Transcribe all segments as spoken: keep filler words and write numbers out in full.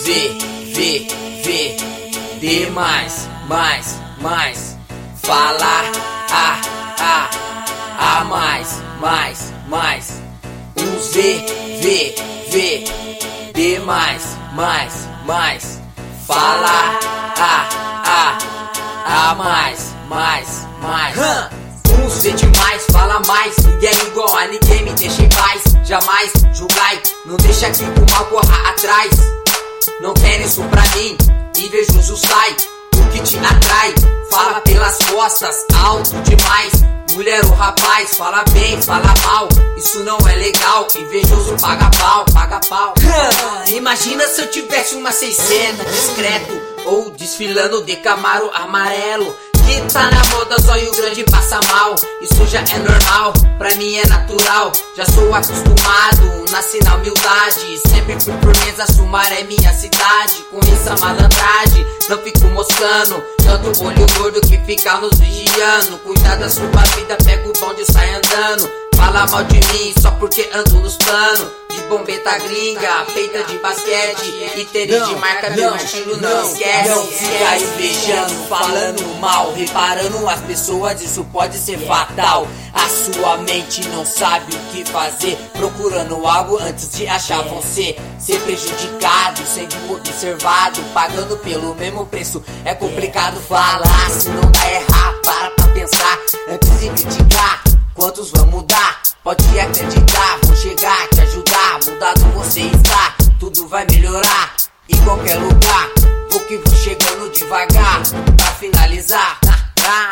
V, V, V, D mais, mais, mais. Fala, A, A, A mais, mais, mais. Uns V, V, V, D mais, mais, mais. Fala, A, A, A mais, mais, mais. Uns vê demais, fala mais. Ninguém é igual a ninguém, me deixa em paz. Jamais julgai, não deixa que o mal corra atrás. Não quer isso pra mim, invejoso sai. O que te atrai, fala pelas costas, alto demais. Mulher ou rapaz, fala bem, fala mal. Isso não é legal, invejoso paga pau, paga pau. Imagina se eu tivesse uma seiscentos discreto, ou desfilando de Camaro amarelo. Que tá na moda, zóio grande passa mal. Isso já é normal, pra mim é natural. Já sou acostumado, nasci na humildade. Sempre fui por mesa, Sumaré é minha cidade. Com essa malandragem, não fico moscando. Tanto olho gordo que fica nos vigiando. Cuida da sua vida, pega o bonde e sai andando. Fala mal de mim só porque ando nos planos. De bombeta gringa, peita de basquete. E tênis de marca, meu estilo não esquece. Não fica invejando, falando mal, reparando as pessoas, isso pode ser fatal. A sua mente não sabe o que fazer, procurando algo antes de achar você. Ser prejudicado, sendo observado, pagando pelo mesmo preço. É complicado falar, se não dá errar, para pra pensar antes de criticar. Quantos vão mudar? Pode acreditar, vou chegar, te ajudar. Mudado você está, tudo vai melhorar. Em qualquer lugar, vou que vou chegando devagar. Pra finalizar, ah,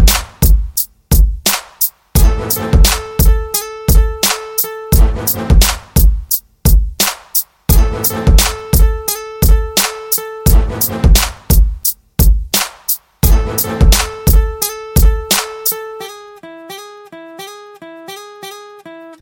ah, ah.